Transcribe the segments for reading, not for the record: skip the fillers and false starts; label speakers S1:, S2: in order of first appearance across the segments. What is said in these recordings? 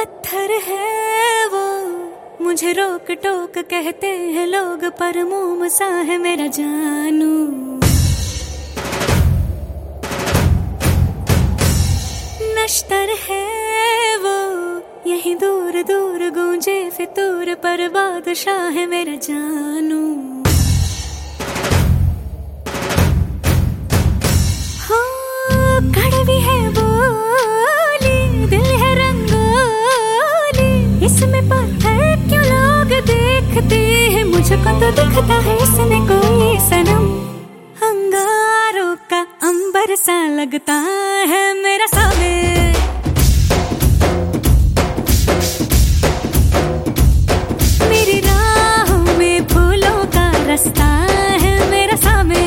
S1: पत्थर है वो, मुझे रोक टोक कहते हैं लोग, पर मोम सा है मेरा जानू। नश्तर है वो, यही दूर दूर गूंजे फितूर, पर बादशाह है मेरा जानू। हो कड़वी है बोली, दिल है रंगोली, इसमें पत्थर क्यों लोग देखते हैं, मुझको तो दिखता है इसमें कोई सनम। अंगारों का अंबर सा लगता है मेरा सामने, मेरी राहों में फूलों का रास्ता है मेरा सामने।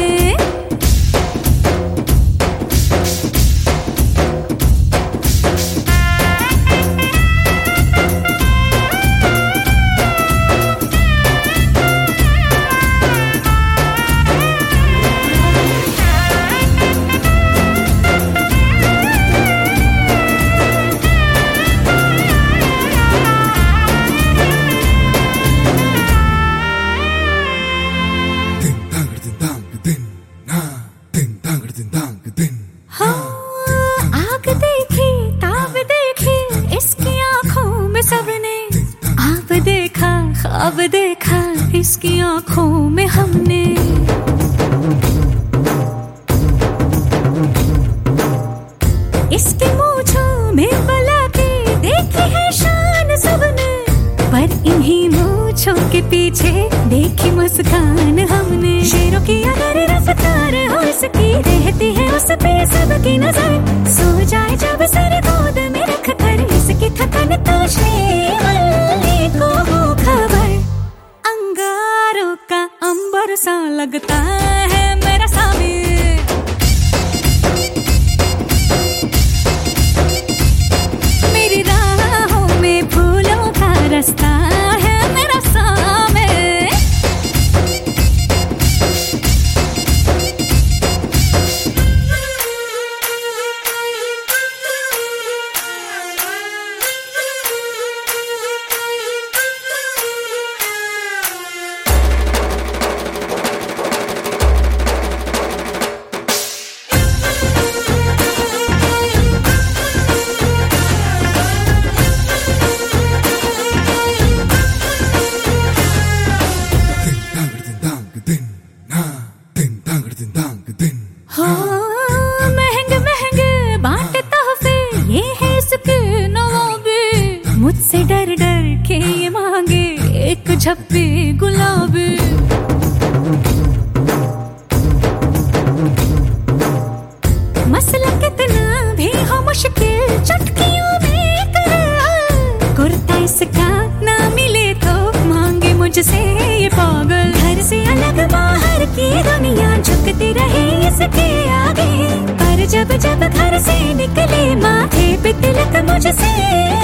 S1: आग देखी ताब देखी इसकी आंखों में सबने, आप देखा ख्वाब देखा इसकी आंखों में हमने। इसकी मूंछों में बला के देखी है शान सबने, पर इन्हीं मूंछों के पीछे देखी मुस्कान हमने। शेरों की अगर रफ्तार हो इसकी, रहती है उस पे सबकी नजर, सो जाए जब सर गोद में रख कर, इसकी थकन तो शेवल्ले को हो खबर। अंगारों का अंबर सा लगता है मेरा सामी, मेरी राहों में फूलों का रास्ता है मेरा सामे। महंगे महंगे बांटे तोहफे ये है इसके नवाबे, मुझसे डर डर के ये मांगे एक झप्पी गुलाबी। मसला कितना भी हो मुश्किल चुटकियों में कर, कुर्ता इसका ना मिले तो मांगे मुझसे ये पागल। घर से अलग बाहर की दुनिया झुकती रहे इसके आगे, पर जब जब घर से निकले माथे पे तिलक मुझसे